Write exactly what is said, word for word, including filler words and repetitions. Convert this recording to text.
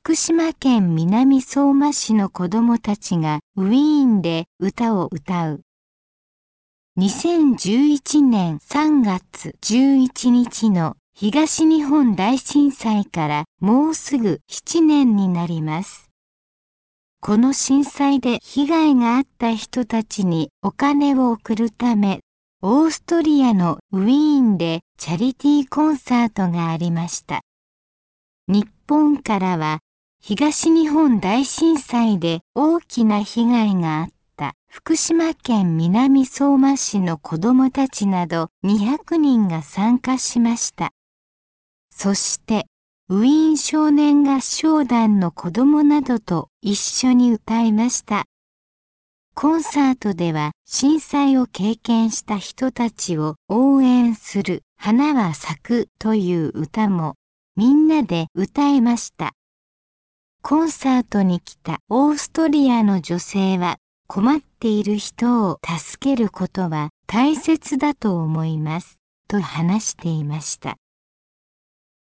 福島県南相馬市の子どもたちがウィーンで歌を歌う。にせんじゅういちねんさんがつじゅういちにちの東日本大震災からもうすぐななねんになります。この震災で被害があった人たちにお金を送るため、オーストリアのウィーンでチャリティーコンサートがありました。日本からは東日本大震災で大きな被害があった福島県南相馬市の子どもたちなどにひゃくにんが参加しました。そしてウィーン少年合唱団の子どもなどと一緒に歌いました。コンサートでは震災を経験した人たちを応援する花は咲くという歌もみんなで歌いました。コンサートに来たオーストリアの女性は困っている人を助けることは大切だと思いますと話していました。